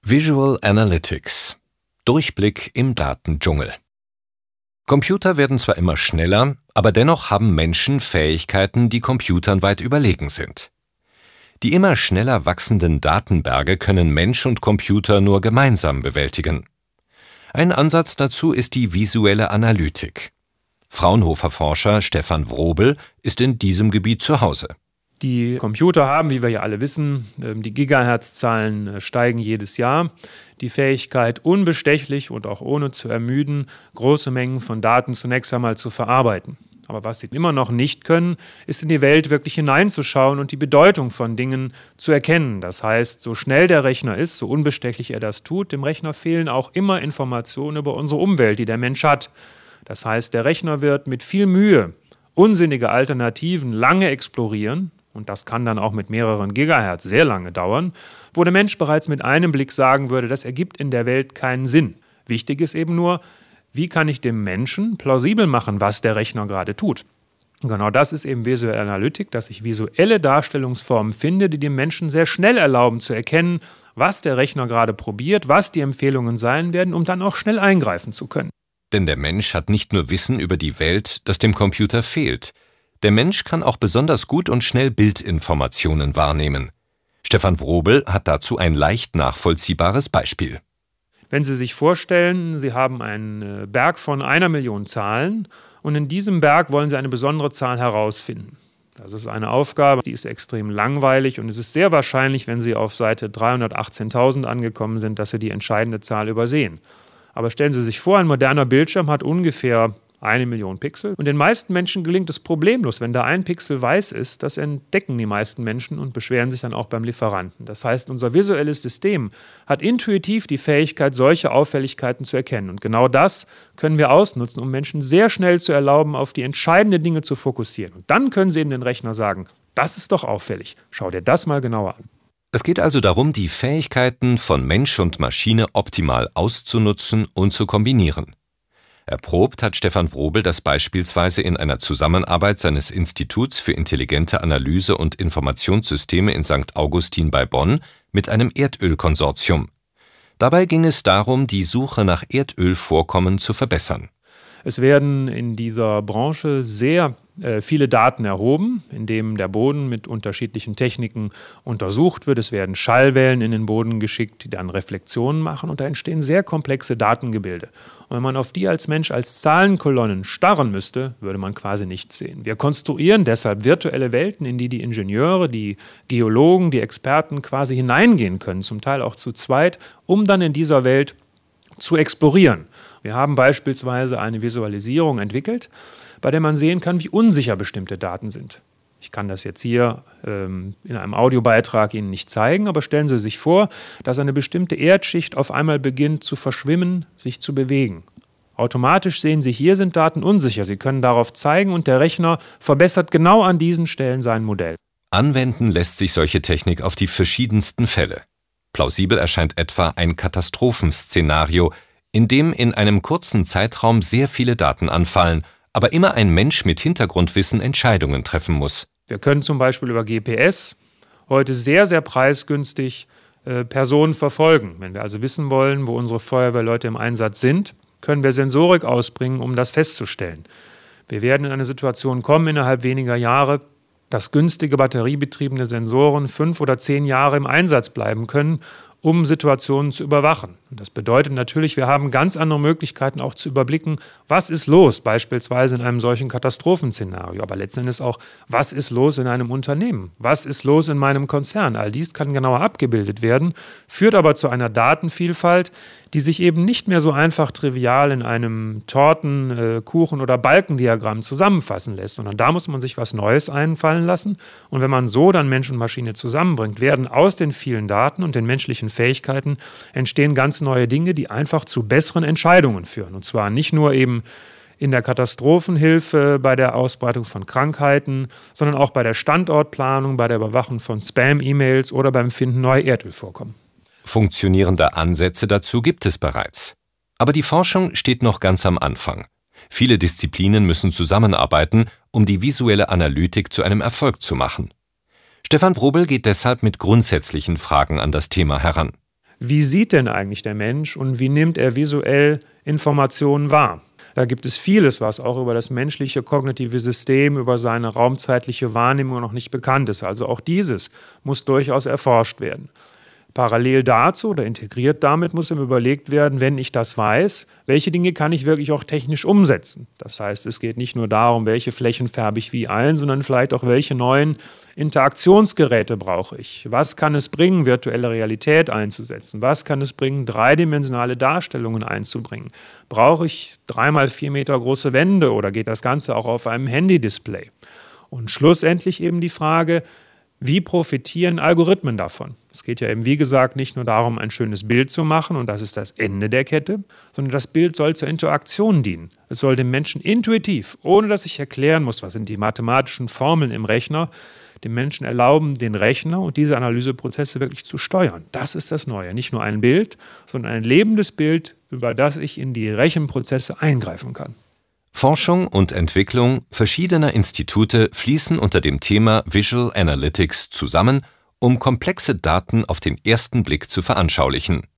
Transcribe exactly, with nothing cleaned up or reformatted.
Visual Analytics – Durchblick im Datendschungel. Computer werden zwar immer schneller, aber dennoch haben Menschen Fähigkeiten, die Computern weit überlegen sind. Die immer schneller wachsenden Datenberge können Mensch und Computer nur gemeinsam bewältigen. Ein Ansatz dazu ist die visuelle Analytik. Fraunhofer-Forscher Stefan Wrobel ist in diesem Gebiet zu Hause. Die Computer haben, wie wir ja alle wissen, die Gigahertz-Zahlen steigen jedes Jahr. Die Fähigkeit, unbestechlich und auch ohne zu ermüden, große Mengen von Daten zunächst einmal zu verarbeiten. Aber was sie immer noch nicht können, ist in die Welt wirklich hineinzuschauen und die Bedeutung von Dingen zu erkennen. Das heißt, so schnell der Rechner ist, so unbestechlich er das tut, dem Rechner fehlen auch immer Informationen über unsere Umwelt, die der Mensch hat. Das heißt, der Rechner wird mit viel Mühe unsinnige Alternativen lange explorieren. Und das kann dann auch mit mehreren Gigahertz sehr lange dauern, wo der Mensch bereits mit einem Blick sagen würde, das ergibt in der Welt keinen Sinn. Wichtig ist eben nur, wie kann ich dem Menschen plausibel machen, was der Rechner gerade tut. Und genau das ist eben visuelle Analytik, dass ich visuelle Darstellungsformen finde, die dem Menschen sehr schnell erlauben zu erkennen, was der Rechner gerade probiert, was die Empfehlungen sein werden, um dann auch schnell eingreifen zu können. Denn der Mensch hat nicht nur Wissen über die Welt, das dem Computer fehlt. Der Mensch kann auch besonders gut und schnell Bildinformationen wahrnehmen. Stefan Wrobel hat dazu ein leicht nachvollziehbares Beispiel. Wenn Sie sich vorstellen, Sie haben einen Berg von einer Million Zahlen und in diesem Berg wollen Sie eine besondere Zahl herausfinden. Das ist eine Aufgabe, die ist extrem langweilig und es ist sehr wahrscheinlich, wenn Sie auf Seite dreihundertachtzehntausend angekommen sind, dass Sie die entscheidende Zahl übersehen. Aber stellen Sie sich vor, ein moderner Bildschirm hat ungefähr eine Million Pixel. Und den meisten Menschen gelingt es problemlos. Wenn da ein Pixel weiß ist, das entdecken die meisten Menschen und beschweren sich dann auch beim Lieferanten. Das heißt, unser visuelles System hat intuitiv die Fähigkeit, solche Auffälligkeiten zu erkennen. Und genau das können wir ausnutzen, um Menschen sehr schnell zu erlauben, auf die entscheidenden Dinge zu fokussieren. Und dann können sie eben den Rechner sagen, das ist doch auffällig. Schau dir das mal genauer an. Es geht also darum, die Fähigkeiten von Mensch und Maschine optimal auszunutzen und zu kombinieren. Erprobt hat Stefan Wrobel das beispielsweise in einer Zusammenarbeit seines Instituts für intelligente Analyse und Informationssysteme in Sankt Augustin bei Bonn mit einem Erdölkonsortium. Dabei ging es darum, die Suche nach Erdölvorkommen zu verbessern. Es werden in dieser Branche sehr äh, viele Daten erhoben, indem der Boden mit unterschiedlichen Techniken untersucht wird. Es werden Schallwellen in den Boden geschickt, die dann Reflexionen machen und da entstehen sehr komplexe Datengebilde. Und wenn man auf die als Mensch als Zahlenkolonnen starren müsste, würde man quasi nichts sehen. Wir konstruieren deshalb virtuelle Welten, in die die Ingenieure, die Geologen, die Experten quasi hineingehen können, zum Teil auch zu zweit, um dann in dieser Welt zu explorieren. Wir haben beispielsweise eine Visualisierung entwickelt, bei der man sehen kann, wie unsicher bestimmte Daten sind. Ich kann das jetzt hier ähm, in einem Audiobeitrag Ihnen nicht zeigen, aber stellen Sie sich vor, dass eine bestimmte Erdschicht auf einmal beginnt zu verschwimmen, sich zu bewegen. Automatisch sehen Sie, hier sind Daten unsicher. Sie können darauf zeigen und der Rechner verbessert genau an diesen Stellen sein Modell. Anwenden lässt sich solche Technik auf die verschiedensten Fälle. Plausibel erscheint etwa ein Katastrophenszenario, in dem in einem kurzen Zeitraum sehr viele Daten anfallen, aber immer ein Mensch mit Hintergrundwissen Entscheidungen treffen muss. Wir können zum Beispiel über G P S heute sehr, sehr preisgünstig äh, Personen verfolgen. Wenn wir also wissen wollen, wo unsere Feuerwehrleute im Einsatz sind, können wir Sensorik ausbringen, um das festzustellen. Wir werden in eine Situation kommen, innerhalb weniger Jahre, dass günstige batteriebetriebene Sensoren fünf oder zehn Jahre im Einsatz bleiben können, um Situationen zu überwachen. Und das bedeutet natürlich, wir haben ganz andere Möglichkeiten auch zu überblicken, was ist los, beispielsweise in einem solchen Katastrophenszenario. Aber letzten Endes auch, was ist los in einem Unternehmen? Was ist los in meinem Konzern? All dies kann genauer abgebildet werden, führt aber zu einer Datenvielfalt, die sich eben nicht mehr so einfach trivial in einem Torten-, äh, Kuchen- oder Balkendiagramm zusammenfassen lässt, sondern da muss man sich was Neues einfallen lassen. Und wenn man so dann Mensch und Maschine zusammenbringt, werden aus den vielen Daten und den menschlichen Fähigkeiten entstehen ganz neue Dinge, die einfach zu besseren Entscheidungen führen. Und zwar nicht nur eben in der Katastrophenhilfe, bei der Ausbreitung von Krankheiten, sondern auch bei der Standortplanung, bei der Überwachung von Spam-E-Mails oder beim Finden neuer Erdölvorkommen. Funktionierende Ansätze dazu gibt es bereits. Aber die Forschung steht noch ganz am Anfang. Viele Disziplinen müssen zusammenarbeiten, um die visuelle Analytik zu einem Erfolg zu machen. Stefan Wrobel geht deshalb mit grundsätzlichen Fragen an das Thema heran. Wie sieht denn eigentlich der Mensch und wie nimmt er visuell Informationen wahr? Da gibt es vieles, was auch über das menschliche kognitive System, über seine raumzeitliche Wahrnehmung noch nicht bekannt ist. Also auch dieses muss durchaus erforscht werden. Parallel dazu oder integriert damit muss ihm überlegt werden, wenn ich das weiß, welche Dinge kann ich wirklich auch technisch umsetzen. Das heißt, es geht nicht nur darum, welche Flächen färbe ich wie ein, sondern vielleicht auch, welche neuen Interaktionsgeräte brauche ich. Was kann es bringen, virtuelle Realität einzusetzen? Was kann es bringen, dreidimensionale Darstellungen einzubringen? Brauche ich dreimal vier Meter große Wände oder geht das Ganze auch auf einem Handy-Display? Und schlussendlich eben die Frage, wie profitieren Algorithmen davon? Es geht ja eben, wie gesagt, nicht nur darum, ein schönes Bild zu machen und das ist das Ende der Kette, sondern das Bild soll zur Interaktion dienen. Es soll dem Menschen intuitiv, ohne dass ich erklären muss, was sind die mathematischen Formeln im Rechner, dem Menschen erlauben, den Rechner und diese Analyseprozesse wirklich zu steuern. Das ist das Neue. Nicht nur ein Bild, sondern ein lebendes Bild, über das ich in die Rechenprozesse eingreifen kann. Forschung und Entwicklung verschiedener Institute fließen unter dem Thema Visual Analytics zusammen, um komplexe Daten auf den ersten Blick zu veranschaulichen.